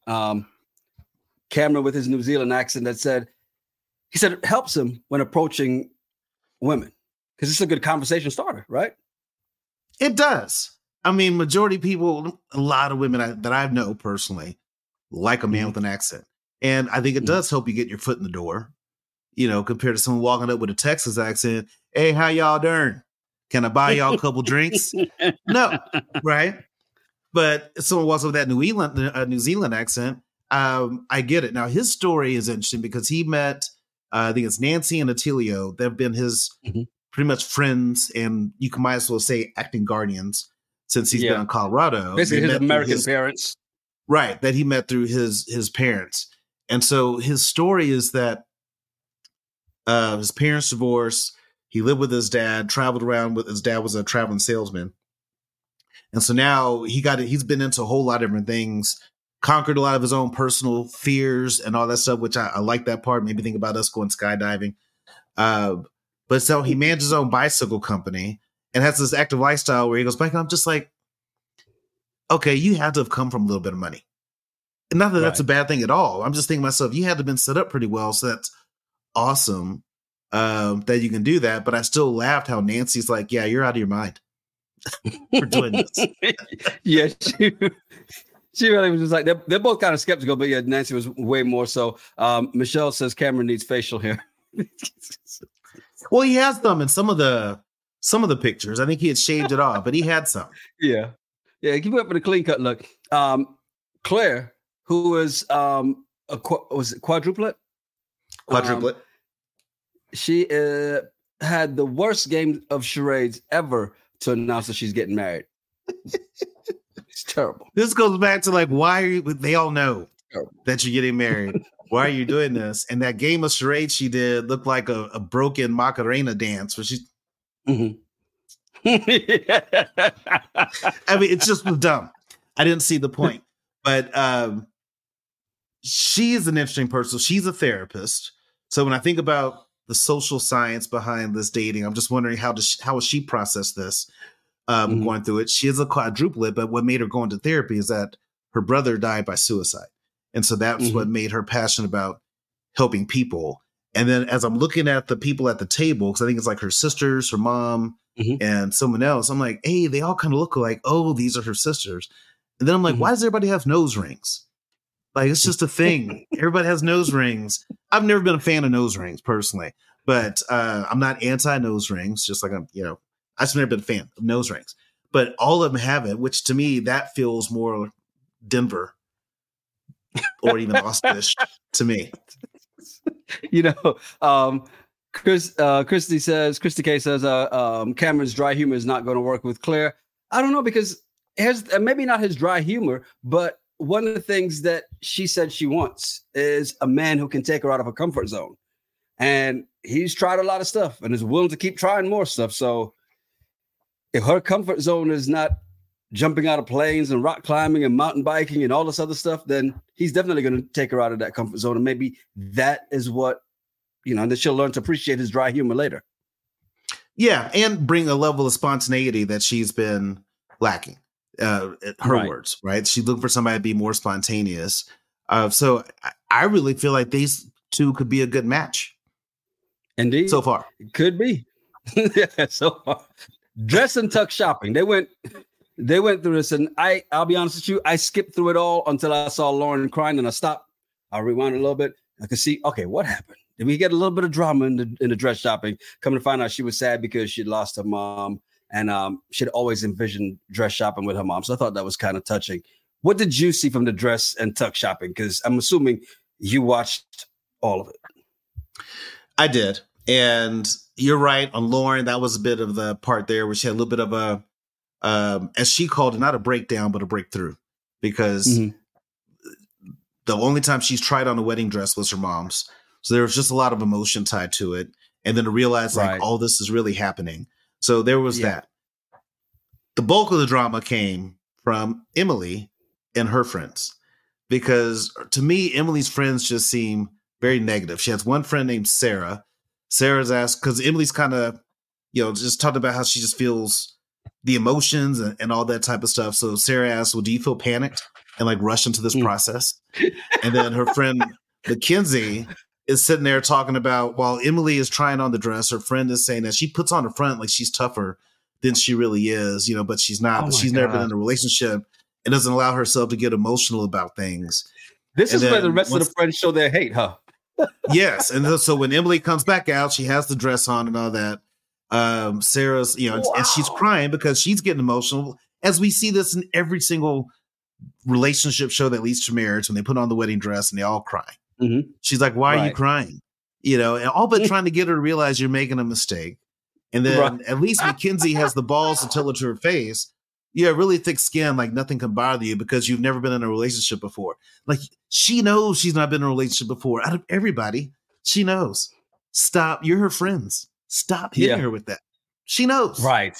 Cameron with his New Zealand accent he said it helps him when approaching women because it's a good conversation starter, right? It does. I mean, majority of people, a lot of women that I know personally like a man with an accent. And I think it does help you get your foot in the door, compared to someone walking up with a Texas accent. Hey, how y'all doing? Can I buy y'all a couple drinks? No, right? But if someone walks up with that New Zealand accent, I get it. Now, his story is interesting because he met, I think it's Nancy and Attilio. They've been his pretty much friends, and you might as well say acting guardians since he's been in Colorado. Basically, his American parents. Right, that he met through his parents. And so his story is that his parents divorced. He lived with his dad, traveled around with his dad was a traveling salesman. And so now he's been into a whole lot of different things, conquered a lot of his own personal fears and all that stuff, which I like that part. Maybe think about us going skydiving. But so he manages his own bicycle company and has this active lifestyle where he goes back. And I'm just like, okay, you had to have come from a little bit of money. And not that that's a bad thing at all. I'm just thinking to myself, you had to have been set up pretty well. So that's awesome that you can do that. But I still laughed how Nancy's like, yeah, you're out of your mind. for doing this. Yeah, she really was just like, they're both kind of skeptical, but yeah, Nancy was way more so. Michelle says Cameron needs facial hair. Well, he has them in some of the pictures. I think he had shaved it off, but he had some. Yeah. Keep up with a clean cut look. Claire, who was was it quadruplet? Quadruplet. She had the worst game of charades ever to announce that she's getting married. It's terrible. This goes back to like, why are you, they all know that you're getting married. Why are you doing this? And that game of charades she did looked like a broken Macarena dance where she's. Mm-hmm. I mean, it's just dumb. I didn't see the point. But she is an interesting person. She's a therapist. So when I think about the social science behind this dating, I'm just wondering how will she process this going through it. She is a quadruplet, but what made her go into therapy is that her brother died by suicide. And so that's what made her passionate about helping people. And then as I'm looking at the people at the table, because I think it's like her sisters, her mom, and someone else, I'm like, hey, they all kind of look like, oh, these are her sisters. And then I'm like, why does everybody have nose rings? Like, it's just a thing. Everybody has nose rings. I've never been a fan of nose rings personally, but I'm not anti nose rings, just like I've just never been a fan of nose rings. But all of them have it, which to me, that feels more Denver or even Austin-ish to me. Christy K says, Cameron's dry humor is not going to work with Claire. I don't know, because maybe not his dry humor, but one of the things that she said she wants is a man who can take her out of her comfort zone. And he's tried a lot of stuff and is willing to keep trying more stuff. So if her comfort zone is not jumping out of planes and rock climbing and mountain biking and all this other stuff, then he's definitely going to take her out of that comfort zone. And maybe that is what, and then she'll learn to appreciate his dry humor later. Yeah. And bring a level of spontaneity that she's been lacking. Her words, right? She looked for somebody to be more spontaneous. So I really feel like these two could be a good match. Indeed. So far. It could be. Yeah, so far. Dress and tuck shopping. They went through this, and I'll be honest with you, I skipped through it all until I saw Lauren crying, and I stopped. I rewound a little bit. I could see, okay, what happened? Did we get a little bit of drama in the dress shopping? Coming to find out, she was sad because she'd lost her mom, and she'd always envisioned dress shopping with her mom. So I thought that was kind of touching. What did you see from the dress and tuck shopping? Because I'm assuming you watched all of it. I did. And you're right on Lauren. That was a bit of the part there where she had a little bit of a, as she called it, not a breakdown, but a breakthrough. Because the only time she's tried on a wedding dress was her mom's. So there was just a lot of emotion tied to it. And then to realize like all this is really happening. So there was that. The bulk of the drama came from Emily and her friends. Because to me, Emily's friends just seem very negative. She has one friend named Sarah. Sarah's asked, because Emily's kind of, just talked about how she just feels the emotions and all that type of stuff. So Sarah asked, well, do you feel panicked and like rush into this process? And then her friend Mackenzie is sitting there talking about, while Emily is trying on the dress, her friend is saying that she puts on the front like she's tougher than she really is, but she's not. But she's never been in a relationship and doesn't allow herself to get emotional about things. This is where the rest of the friends show their hate, huh? Yes. And so when Emily comes back out, she has the dress on and all that. Sarah's, and she's crying because she's getting emotional, as we see this in every single relationship show that leads to marriage, when they put on the wedding dress and they all cry. She's like, why are you crying? And all but trying to get her to realize you're making a mistake. And then at least Mackenzie has the balls to tell her to her face, really thick skin, like nothing can bother you because you've never been in a relationship before. Like, she knows she's not been in a relationship before. Out of everybody, she knows. Stop. You're her friends. Stop hitting her with that. She knows. Right.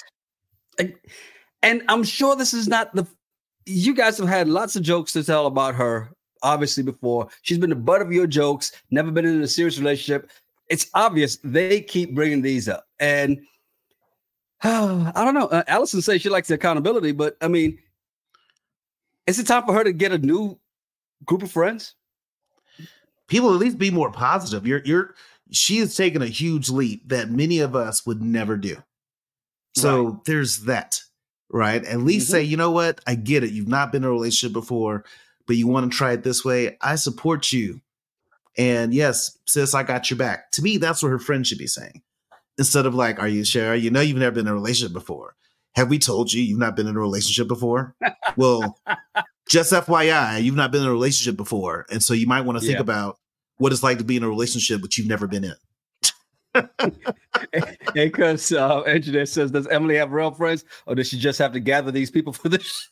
And I'm sure this is not you guys have had lots of jokes to tell about her, obviously, before. She's been the butt of your jokes, never been in a serious relationship. It's obvious they keep bringing these up. And I don't know. Allison says she likes the accountability, but I mean, is it time for her to get a new group of friends? People at least be more positive. She has taken a huge leap that many of us would never do. So there's that. right? At least say, you know what? I get it. You've not been in a relationship before, but you want to try it this way. I support you. And yes, sis, I got your back. To me, that's what her friend should be saying. Instead of like, are you sure? You know, you've never been in a relationship before. Have we told you you've not been in a relationship before? Well, just FYI, you've not been in a relationship before. And so you might want to think about what it's like to be in a relationship, but you've never been in. Because engineer says, does Emily have real friends, or does she just have to gather these people for this?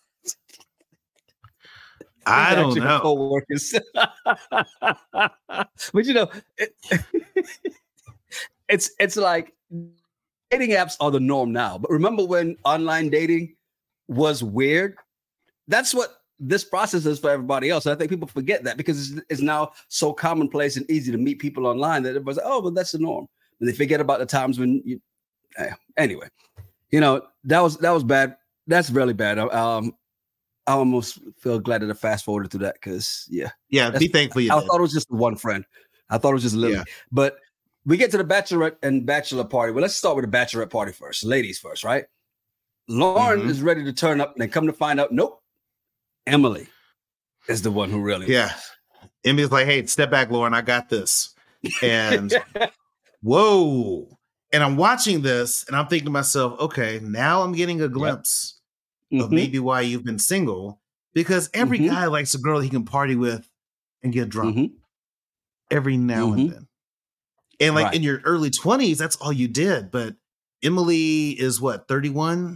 I don't know. Co-workers. But you know, it's like dating apps are the norm now. But remember when online dating was weird? That's what this process is for everybody else. And I think people forget that because it's now so commonplace and easy to meet people online that everybody's like, oh, well, that's the norm. And they forget about the times when you. Anyway, you know, that was bad. That's really bad. I almost feel glad that I fast forwarded through that because be thankful. I thought it was just one friend. I thought it was just Lily. Yeah. But we get to the bachelorette and bachelor party. Well, let's start with the bachelorette party first. Ladies first, right? Lauren is ready to turn up, and then come to find out, nope. Emily is the one who really. Yeah. Emily's like, hey, step back, Lauren. I got this. And whoa. And I'm watching this, and I'm thinking to myself, okay, now I'm getting a glimpse of maybe why you've been single, because every guy likes a girl he can party with and get drunk every now and then. And like in your early 20s, that's all you did. But Emily is what, 31?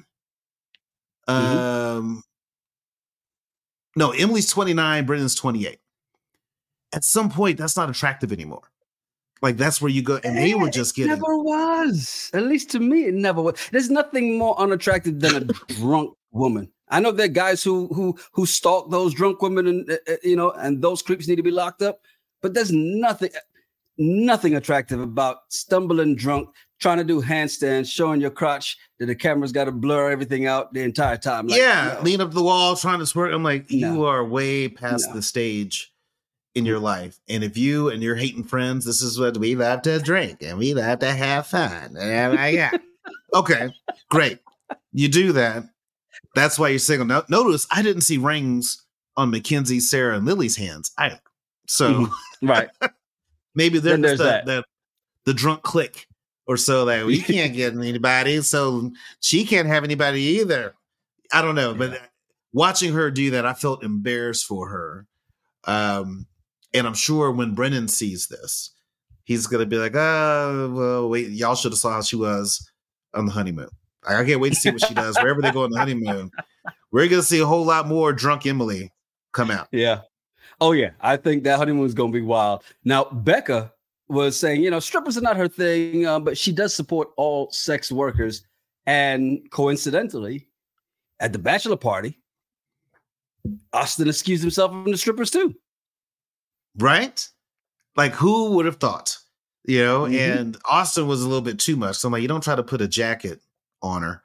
No, Emily's 29, Brendan's 28. At some point, that's not attractive anymore. Like, that's where you go. And they were just getting. It never was. At least to me, it never was. There's nothing more unattractive than a drunk woman. I know there are guys who stalk those drunk women and, and those creeps need to be locked up. But there's nothing attractive about stumbling drunk, trying to do handstands, showing your crotch that the camera's got to blur everything out the entire time. Like, lean up to the wall, trying to twerk. I'm like, you are way past the stage in your life. And if you and your hating friends, this is what we love to drink and we love to have fun. Okay, great. You do that. That's why you're single. Now, notice I didn't see rings on Mackenzie, Sarah, and Lily's hands either. So maybe there's the drunk clique or so that we can't get anybody, so she can't have anybody either. I don't know, but watching her do that, I felt embarrassed for her. And I'm sure when Brendan sees this, he's going to be like, oh, well, wait, y'all should have saw how she was on the honeymoon. I can't wait to see what she does wherever they go on the honeymoon. We're going to see a whole lot more drunk Emily come out. Yeah. Oh, yeah. I think that honeymoon is going to be wild. Now, Becca was saying, strippers are not her thing, but she does support all sex workers. And coincidentally, at the bachelor party, Austin excused himself from the strippers too. Right? Like, who would have thought? And Austin was a little bit too much. So I'm like, you don't try to put a jacket on her.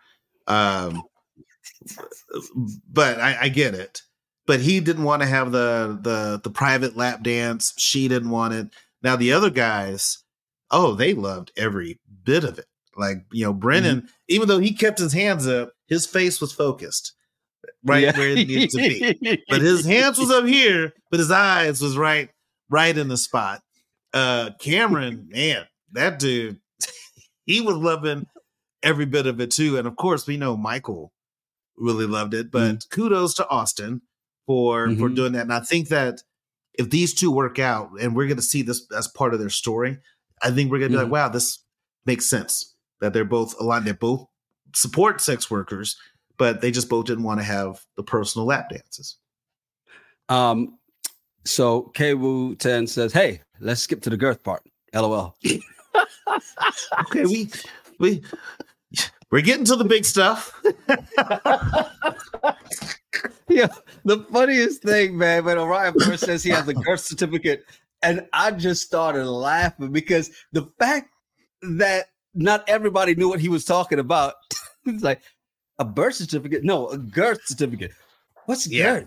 But I get it. But he didn't want to have the private lap dance. She didn't want it. Now, the other guys, they loved every bit of it. Like, Brennan, even though he kept his hands up, his face was focused where it needed to be. But his hands was up here, but his eyes was right in the spot. Cameron, man, that dude, he was loving every bit of it too. And of course, we know Michael really loved it. But kudos to Austin for doing that. And I think that if these two work out and we're going to see this as part of their story, I think we're going to be like, wow, this makes sense that they're both aligned. They both support sex workers, but they just both didn't want to have the personal lap dances. So KWoo 10 says, hey, let's skip to the girth part. LOL. Okay, we're getting to the big stuff. Yeah, the funniest thing, man, when Orion first says he has a birth certificate, and I just started laughing because the fact that not everybody knew what he was talking about. It's like, a birth certificate? No, a girth certificate. What's girth?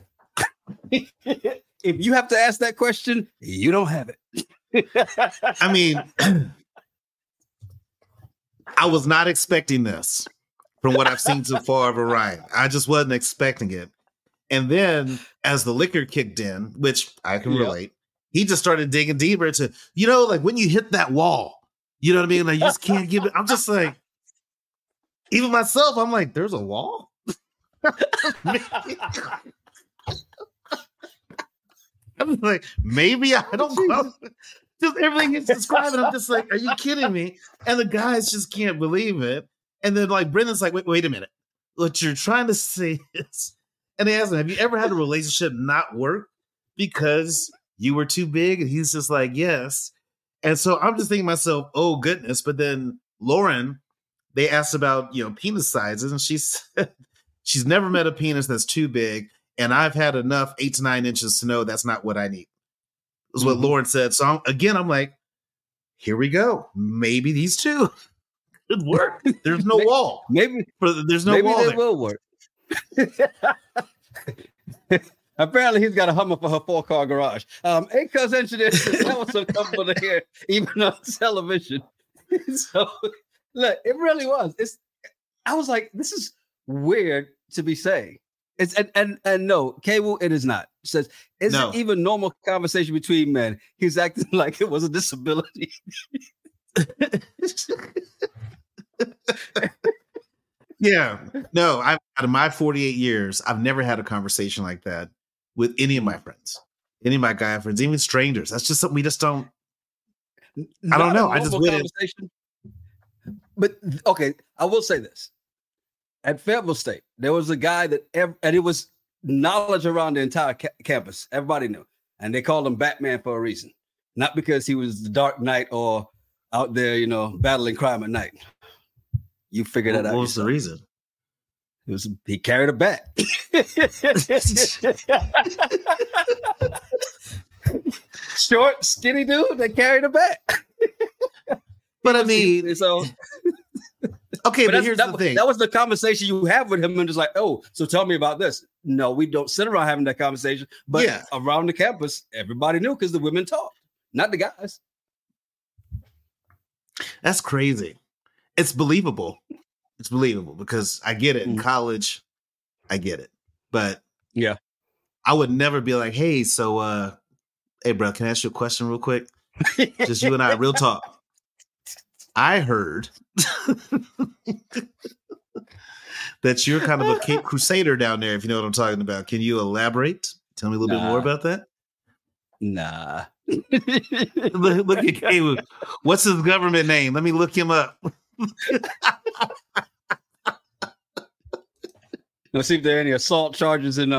If you have to ask that question, you don't have it. I mean, I was not expecting this from what I've seen so far of Orion. I just wasn't expecting it. And then as the liquor kicked in, which I can relate, he just started digging deeper into, like when you hit that wall, you know what I mean? Like you just can't give it. I'm just like, even myself, I'm like, there's a wall? I'm like, maybe I don't know. Just everything he's describing, I'm just like, are you kidding me? And the guys just can't believe it. And then like Brendan's like, wait a minute. What you're trying to say is, and they asked him, have you ever had a relationship not work because you were too big? And he's just like, yes. And so I'm just thinking to myself, oh goodness. But then Lauren, they asked about, penis sizes, and she said she's never met a penis that's too big. And I've had enough 8 to 9 inches to know that's not what I need. Is what Lauren said. So I'm like, here we go. Maybe these two could work. There's no wall. There's no wall. Maybe they will work. Apparently, he's got a Hummer for her 4-car garage. Hey, cuz engineer, that was so comfortable to hear, even on television. So, look, it really was. I was like, this is weird to be saying. It's and no, Cable, it is not. It says, is it even normal conversation between men? He's acting like it was a disability. Yeah. No, out of my 48 years, I've never had a conversation like that with any of my friends, any of my guy friends, even strangers. That's just something we just don't. I don't know. I just wouldn't. But okay, I will say this. At Fayetteville State, there was a guy and it was knowledge around the entire campus. Everybody knew. And they called him Batman for a reason. Not because he was the Dark Knight or out there, battling crime at night. You figure that out. What was the reason? He carried a bat. Short, skinny dude that carried a bat. But I mean, so... Okay, but here's the thing. That was the conversation you have with him, and just like, oh, so tell me about this. No, we don't sit around having that conversation. But around the campus, everybody knew because the women talked, not the guys. That's crazy. It's believable. It's believable because I get it. In college, I get it. But yeah, I would never be like, hey, so, hey, bro, can I ask you a question real quick? Just you and I, real talk. I heard that you're kind of a Cape Crusader down there, if you know what I'm talking about. Can you elaborate? Tell me a little bit more about that. Nah. look at Cape. What's his government name? Let me look him up. Let's see if there are any assault charges in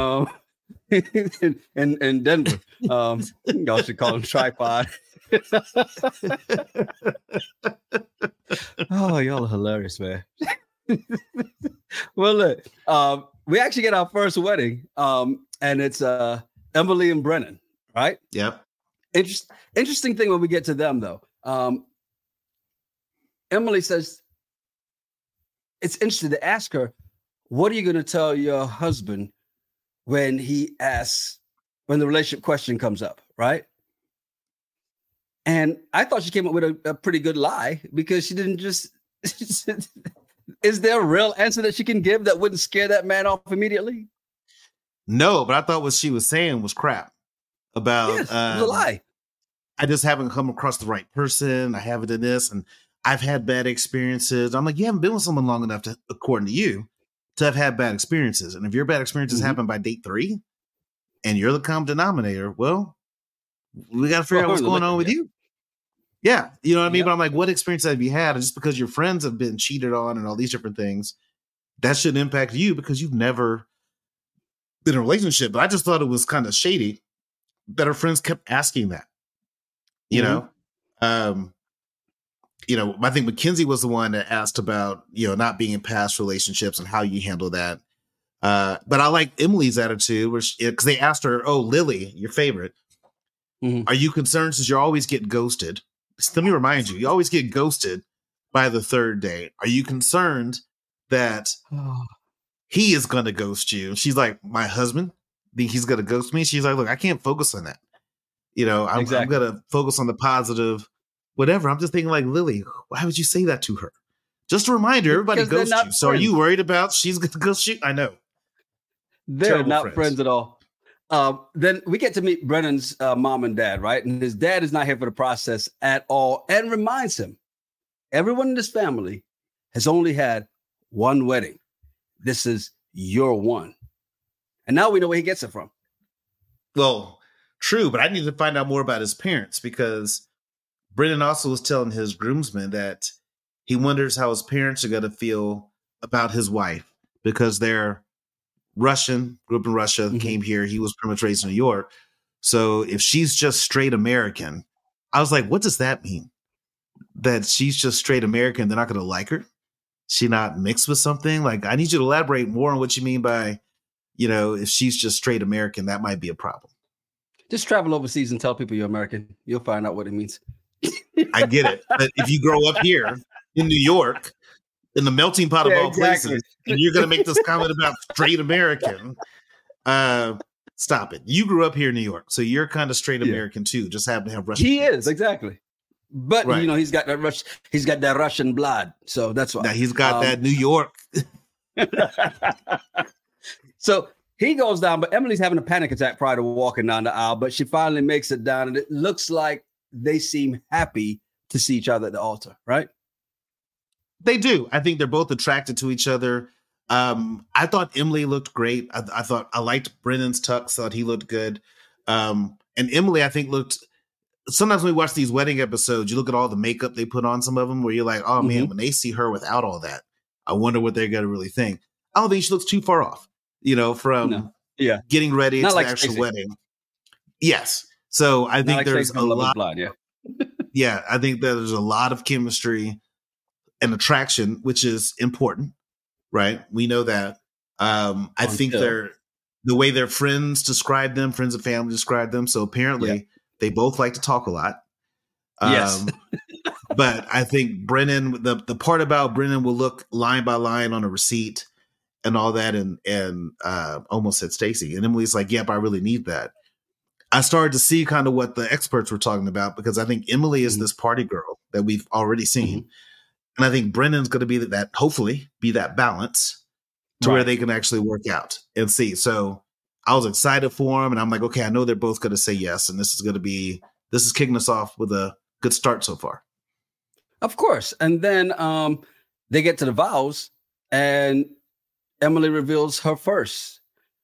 Denver. Y'all should call him Tripod. Oh, y'all are hilarious, man. Well, look, we actually get our first wedding, and it's Emily and Brennan, right? Yep. Interesting thing when we get to them, though. Emily says it's interesting to ask her, what are you going to tell your husband when the relationship question comes up, right? And I thought she came up with a pretty good lie because she didn't just. Is there a real answer that she can give that wouldn't scare that man off immediately? No, but I thought what she was saying was crap about. Yes, it was a lie. I just haven't come across the right person. I haven't done this, and I've had bad experiences. I'm like, you haven't been with someone long enough to, according to you, to have had bad experiences. And if your bad experiences happen by date 3, and you're the common denominator, well, we got to figure out what's going on with you. Yeah, you know what I mean? Yep. But I'm like, what experience have you had? And just because your friends have been cheated on and all these different things, that shouldn't impact you because you've never been in a relationship. But I just thought it was kind of shady that her friends kept asking that. You know? I think Mackenzie was the one that asked about, not being in past relationships and how you handle that. But I like Emily's attitude because they asked her, oh, Lily, your favorite, are you concerned since you always get ghosted? Let me remind you, you always get ghosted by the 3rd date. Are you concerned that he is going to ghost you? She's like, my husband, think he's going to ghost me? She's like, look, I can't focus on that. I'm going to focus on the positive, whatever. I'm just thinking like, Lily, why would you say that to her? Just a reminder, everybody Because they're ghosts not you. So are friends. you worried about she's going to ghost you? I know. They're Terrible not friends at all. Then we get to meet Brennan's mom and dad, right? And his dad is not here for the process at all, and reminds him, everyone in this family has only had one wedding. This is your one. And now we know where he gets it from. Well, true, but I need to find out more about his parents, because Brennan also was telling his groomsmen that he wonders how his parents are going to feel about his wife, because they're Russian, grew up in Russia, came here. He was pretty much raised in New York. So if she's just straight American, I was like, what does that mean? That she's just straight American, they're not going to like her? She not mixed with something? Like, I need you to elaborate more on what you mean by, if she's just straight American, that might be a problem. Just travel overseas and tell people you're American. You'll find out what it means. I get it. But if you grow up here in New York, in the melting pot of all places, and you're going to make this comment about straight American, stop it. You grew up here in New York, so you're kind of straight American too. Just happen to have Russian. He is, exactly. But he's got that Russian blood, so that's why. Now he's got that New York. So he goes down, but Emily's having a panic attack prior to walking down the aisle, but she finally makes it down, and it looks like they seem happy to see each other at the altar, right? They do. I think they're both attracted to each other. I thought Emily looked great. I liked Brennan's tux, thought he looked good. And Emily, I think, looked. Sometimes when we watch these wedding episodes, you look at all the makeup they put on some of them, where you're like, oh man, when they see her without all that, I wonder what they're going to really think. I don't think she looks too far off, from getting ready to the actual wedding. Yes. So I think there's a lot. Blind, yeah, I think that there's a lot of chemistry and attraction, which is important, right? We know that. I think the way their friends describe them, friends and family describe them. So apparently they both like to talk a lot. Yes. But I think Brennan, the part about Brennan will look line by line on a receipt and all that, and almost said Stacy. And Emily's like, yep, I really need that. I started to see kind of what the experts were talking about, because I think Emily is this party girl that we've already seen. And I think Brennan's going to be that, hopefully, be that balance to where they can actually work out and see. So I was excited for him, and I'm like, okay, I know they're both going to say yes, and this is kicking us off with a good start so far. Of course. And then they get to the vows, and Emily reveals her first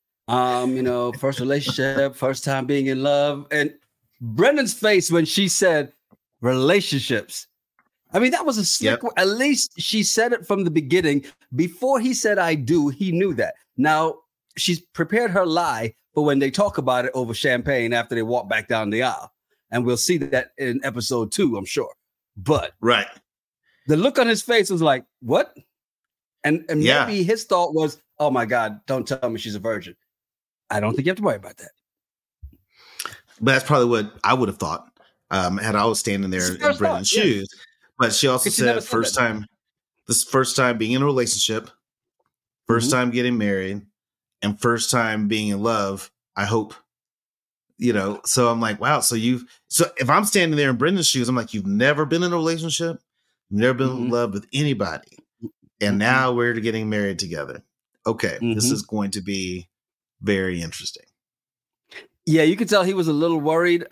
relationship, first time being in love. And Brendan's face when she said relationships, I mean, that was a slick. At least she said it from the beginning. Before he said I do, he knew that. Now she's prepared her lie for when they talk about it over champagne after they walk back down the aisle. And we'll see that in episode 2, I'm sure. But the look on his face was like, what? And maybe his thought was, oh my God, don't tell me she's a virgin. I don't think you have to worry about that. But that's probably what I would have thought had I was standing there in Brendan's shoes. But she also said first time being in a relationship, first time getting married, and first time being in love, I hope. So I'm like, wow. So if I'm standing there in Brendan's shoes, I'm like, you've never been in a relationship, you've never been in love with anybody, and now we're getting married together. Okay, this is going to be very interesting. Yeah, you could tell he was a little worried.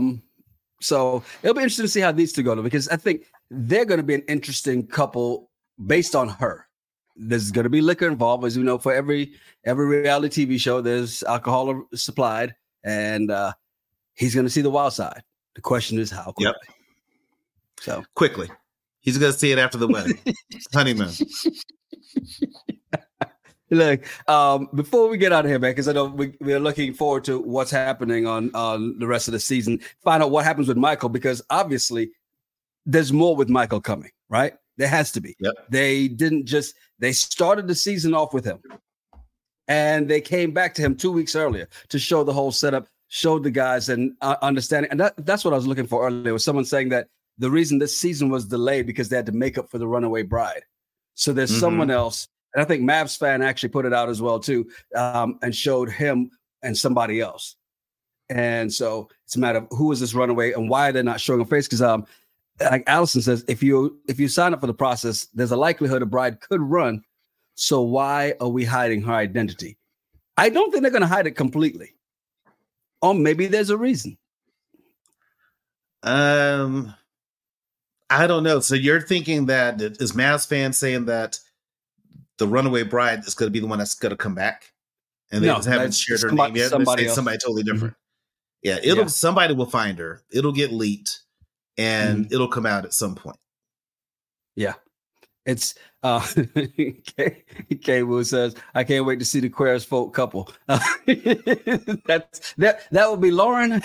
So it'll be interesting to see how these two go, because I think they're going to be an interesting couple based on her. There's going to be liquor involved, as we know. For every reality TV show, there's alcohol supplied, and he's going to see the wild side. The question is how quickly. So quickly, he's going to see it after the wedding, honeymoon. Look, before we get out of here, man, because I know we're looking forward to what's happening on the rest of the season. Find out what happens with Michael, because obviously there's more with Michael coming, right? There has to be. Yep. They started the season off with him, and they came back to him 2 weeks earlier to show the whole setup, showed the guys and understanding. And that's what I was looking for earlier, was someone saying that the reason this season was delayed because they had to make up for the runaway bride. So there's someone else. And I think Mavs fan actually put it out as well, too, and showed him and somebody else. And so it's a matter of who is this runaway and why they're not showing a face. Because like Allison says, if you sign up for the process, there's a likelihood a bride could run. So why are we hiding her identity? I don't think they're going to hide it completely. Or maybe there's a reason. I don't know. So you're thinking that is Mavs fans saying that the runaway bride is going to be the one that's going to come back, and they just haven't shared her name yet. Somebody totally different. Mm-hmm. Yeah, somebody will find her. It'll get leaked, and it'll come out at some point. Yeah. It's K Wu says, I can't wait to see the queer as folk couple. That would be Lauren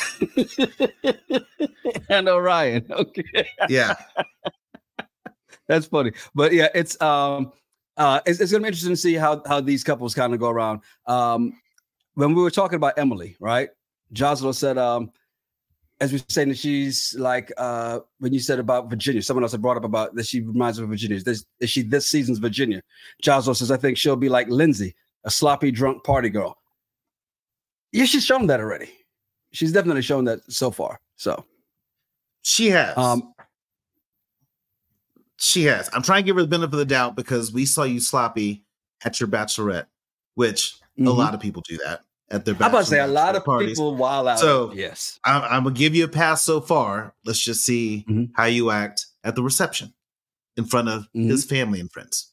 and Orion. Okay. Yeah. That's funny. But yeah, it's gonna be interesting to see how these couples kind of go around. When we were talking about Emily, right? Joslo said as we were saying that she's like when you said about Virginia, someone else had brought up about that she reminds of Virginia. Is she this season's Virginia? Joslo says, I think she'll be like Lindsay, a sloppy drunk party girl. Yeah, she's shown that already. She's definitely shown that so far. So she has. She has. I'm trying to give her the benefit of the doubt because we saw you sloppy at your bachelorette, which a lot of people do that. At their I'm about to say a lot of parties. People wild out. So yes, I'm gonna give you a pass so far. Let's just see how you act at the reception in front of his family and friends.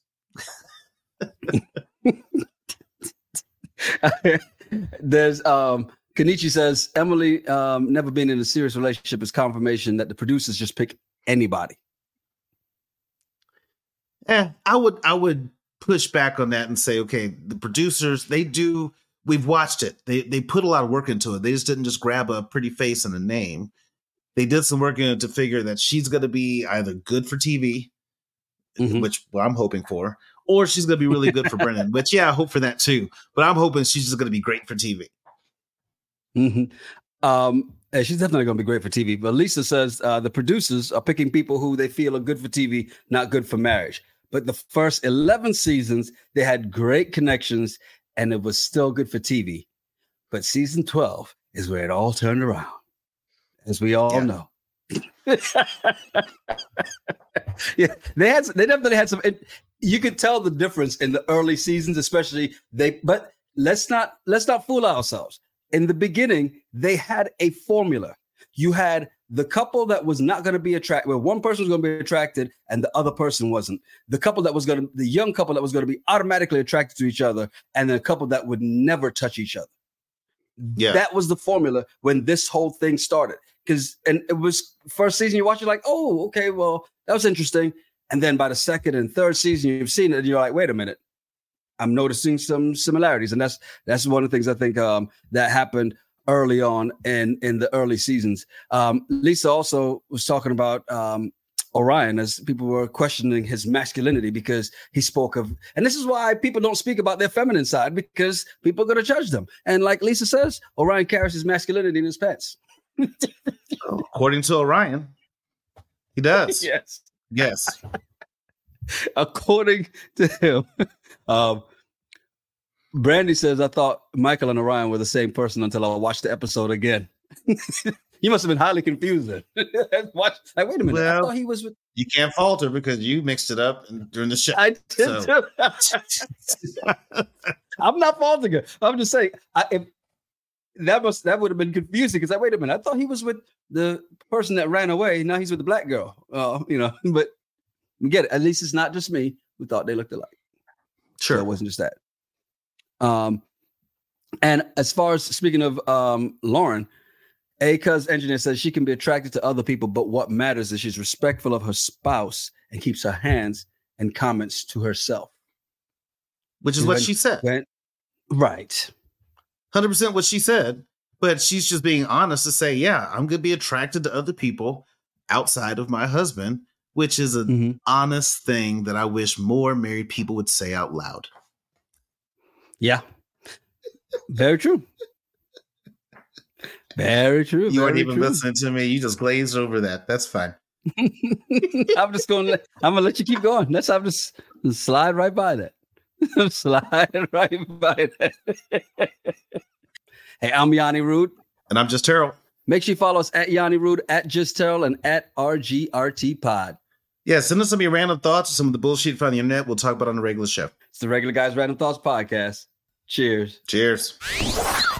There's Kenichi says Emily never been in a serious relationship is confirmation that the producers just pick anybody. I would push back on that and say, okay, the producers, we've watched it. They put a lot of work into it. They just didn't just grab a pretty face and a name. They did some work in it to figure that she's going to be either good for TV, which I'm hoping for, or she's going to be really good for Brennan. Which, yeah, I hope for that too. But I'm hoping she's just going to be great for TV. And she's definitely going to be great for TV. But Lisa says the producers are picking people who they feel are good for TV, not good for marriage. But the first 11 seasons, they had great connections and it was still good for TV. But season 12 is where it all turned around, as we all know. Yeah, they definitely had some. You could tell the difference in the early seasons, especially But let's not fool ourselves. In the beginning, they had a formula. You had the couple that was not going to be attracted, where one person was going to be attracted and the other person wasn't. The young couple that was going to be automatically attracted to each other, and then a couple that would never touch each other. Yeah. That was the formula when this whole thing started. And it was first season, you watch it like, oh, okay, well, that was interesting. And then by the second and third season, you've seen it, and you're like, wait a minute, I'm noticing some similarities. And that's one of the things I think that happened early on in the early seasons. Lisa also was talking about Orion as people were questioning his masculinity because he spoke of, and this is why people don't speak about their feminine side, because people are going to judge them. And like Lisa says, Orion carries his masculinity in his pants. According to Orion, he does. Yes. According to him. Brandy says, I thought Michael and Orion were the same person until I watched the episode again. You must have been highly confused then. Wait a minute. Well, I thought he was with. You can't fault her because you mixed it up during the show. I did too. I'm not faulting her. I'm just saying that would have been confusing because wait a minute. I thought he was with the person that ran away. Now he's with the black girl. But you get it. At least it's not just me who thought they looked alike. Sure. So it wasn't just that. And as far as speaking of Lauren, Cuz engineer says she can be attracted to other people, but what matters is she's respectful of her spouse and keeps her hands and comments to herself. Which is what she said. Right. 100% what she said, but she's just being honest to say, yeah, I'm going to be attracted to other people outside of my husband, which is an honest thing that I wish more married people would say out loud. Yeah. Very true. Very true. You weren't even listening to me. You just glazed over that. That's fine. I'm going to let you keep going. I'm just slide right by that. Slide right by that. Hey, I'm Yanni Rude. And I'm just Terrell. Make sure you follow us at Yanni Rude, at Just Terrell, and at RGRT Pod. Yeah, send us some of your random thoughts or some of the bullshit from the internet. We'll talk about it on the regular show. It's the Regular Guys Random Thoughts Podcast. Cheers. Cheers.